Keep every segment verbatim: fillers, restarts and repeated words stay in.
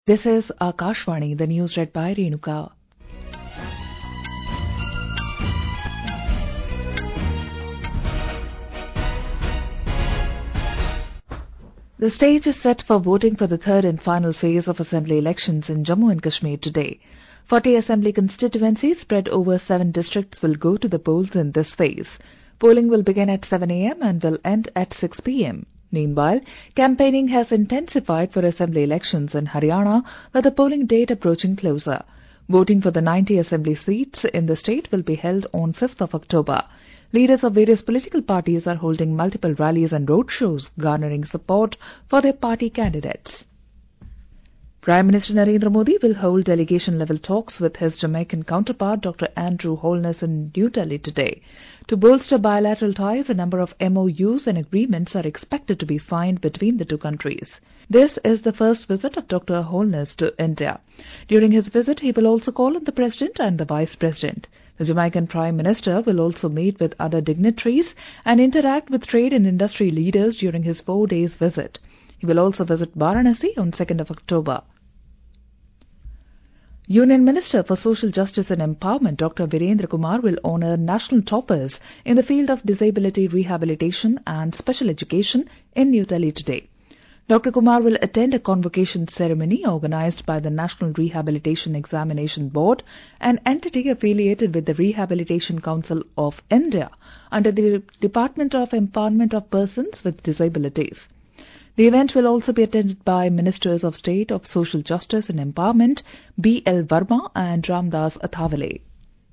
This is Akashvani, the news read by Renuka. The stage is set for voting for the third and final phase of assembly elections in Jammu and Kashmir today. forty assembly constituencies spread over seven districts will go to the polls in this phase. Polling will begin at seven a m and will end at six p m Meanwhile, campaigning has intensified for assembly elections in Haryana, with the polling date approaching closer. Voting for the ninety assembly seats in the state will be held on fifth of October. Leaders of various political parties are holding multiple rallies and roadshows, garnering support for their party candidates. Prime Minister Narendra Modi will hold delegation-level talks with his Jamaican counterpart Doctor Andrew Holness in New Delhi today. To bolster bilateral ties, a number of M O Us and agreements are expected to be signed between the two countries. This is the first visit of Doctor Holness to India. During his visit, he will also call on the President and the Vice President. The Jamaican Prime Minister will also meet with other dignitaries and interact with trade and industry leaders during his four days visit. He will also visit Varanasi on second of October. Union Minister for Social Justice and Empowerment Doctor Virendra Kumar will honour national toppers in the field of disability rehabilitation and special education in New Delhi today. Doctor Kumar will attend a convocation ceremony organised by the National Rehabilitation Examination Board, an entity affiliated with the Rehabilitation Council of India under the Department of Empowerment of Persons with Disabilities. The event will also be attended by Ministers of State of Social Justice and Empowerment B L Verma and Ramdas Athawale.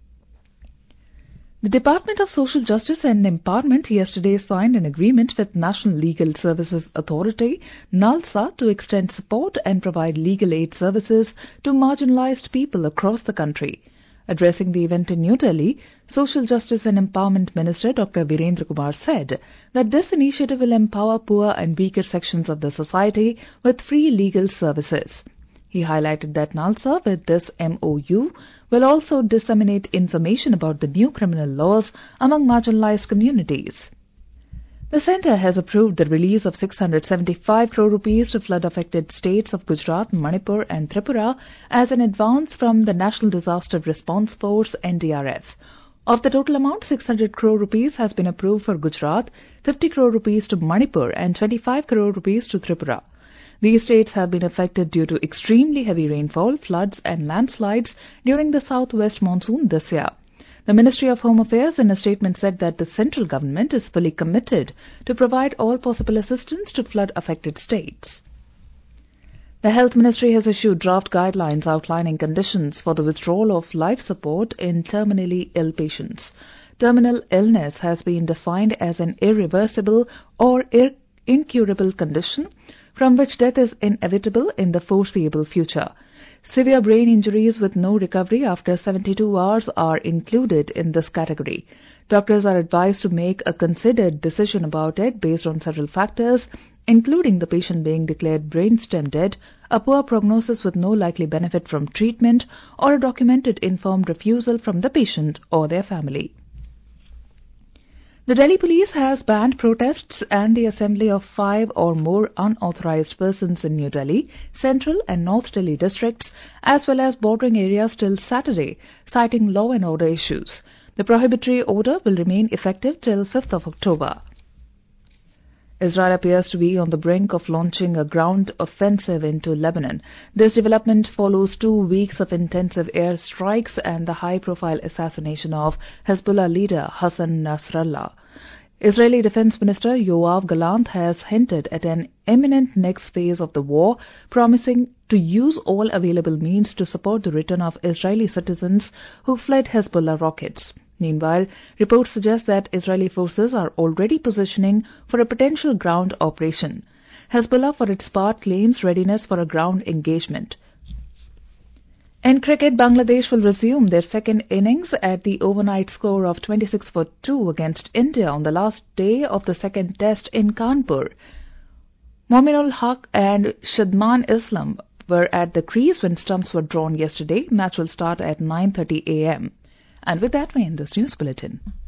The Department of Social Justice and Empowerment yesterday signed an agreement with National Legal Services Authority (NALSA) to extend support and provide legal aid services to marginalized people across the country. Addressing the event in New Delhi, Social Justice and Empowerment Minister Doctor Virendra Kumar said that this initiative will empower poor and weaker sections of the society with free legal services. He highlighted that NALSA, with this M O U, will also disseminate information about the new criminal laws among marginalized communities. The Centre has approved the release of six hundred seventy-five crore rupees to flood-affected states of Gujarat, Manipur and Tripura as an advance from the National Disaster Response Force N D R F. Of the total amount, six hundred crore rupees has been approved for Gujarat, fifty crore rupees to Manipur and twenty-five crore rupees to Tripura. These states have been affected due to extremely heavy rainfall, floods and landslides during the southwest monsoon this year. The Ministry of Home Affairs in a statement said that the central government is fully committed to provide all possible assistance to flood-affected states. The Health Ministry has issued draft guidelines outlining conditions for the withdrawal of life support in terminally ill patients. Terminal illness has been defined as an irreversible or ir- incurable condition from which death is inevitable in the foreseeable future. Severe brain injuries with no recovery after seventy-two hours are included in this category. Doctors are advised to make a considered decision about it based on several factors, including the patient being declared brainstem dead, a poor prognosis with no likely benefit from treatment, or a documented informed refusal from the patient or their family. The Delhi police has banned protests and the assembly of five or more unauthorized persons in New Delhi, Central and North Delhi districts, as well as bordering areas till Saturday, citing law and order issues. The prohibitory order will remain effective till fifth of October. Israel appears to be on the brink of launching a ground offensive into Lebanon. This development follows two weeks of intensive air strikes and the high-profile assassination of Hezbollah leader Hassan Nasrallah. Israeli Defense Minister Yoav Gallant has hinted at an imminent next phase of the war, promising to use all available means to support the return of Israeli citizens who fled Hezbollah rockets. Meanwhile, reports suggest that Israeli forces are already positioning for a potential ground operation. Hezbollah, for its part, claims readiness for a ground engagement. In cricket, Bangladesh will resume their second innings at the overnight score of twenty-six for two against India on the last day of the second test in Kanpur. Mominul Haq and Shadman Islam were at the crease when stumps were drawn yesterday. Match will start at nine thirty a m And with that, we end this news bulletin.